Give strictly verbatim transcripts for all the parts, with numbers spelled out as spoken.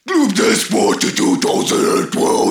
Club de Sport kétezer-tizenkettő.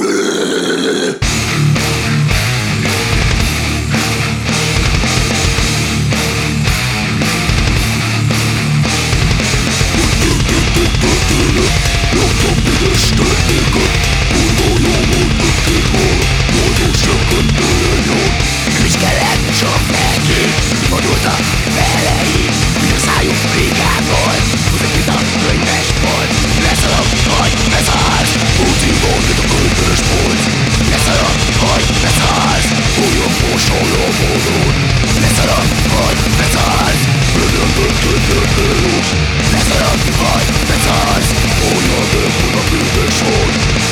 Laktam üres terméket, kurva jó volt ötkéval, boldogság könyveljen. Nem is kellett sok neki, gondoltak felei, mint a szájuk rigával. Húzik itt a könyves bolt, leszarom, hogy beszállsz. Úciban, mint a könyves bolt, leszarom, hogy beszállsz. Olyan mosolyra vonod, leszarom, hogy beszállsz. Legyen bőtőtőtőlős, leszarom, hogy beszállsz. Olyan nélkül a bűnös vagy.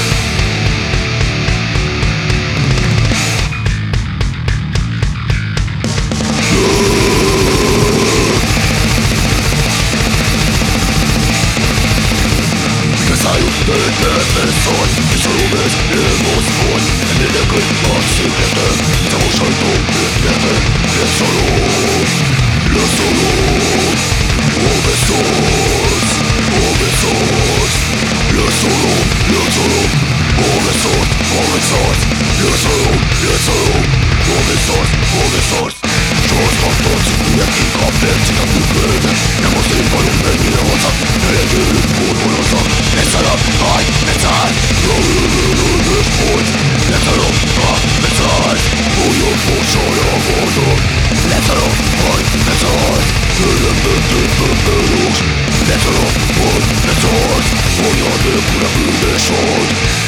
Beszálljuk, de egy nehezen szaj, és a romez nem az vagy. Mindenkit a széketem, szavos sajtó érketem. Leszarom, leszarom, hol beszólsz, hol beszólsz. Leszarom, leszarom, hol beszólsz, hol beszólsz. Leszarom, leszarom, hol beszólsz, hol beszólsz. Sorsban tartsz, mindenki kap percit a tükörben. Nem az én bajom, mennyire hozzak, elegyőlünk, kórholozzak. Leszarom, hajj, beszállsz. Lövőlőlős volt, leszarom, ha beszállsz. Olyan mosolyra vonod, leszarom, hajj, beszállsz. Legyen bőtőtőtőlős, leszarom, hogy beszállsz. Olyan nélkül a bűnös vagy.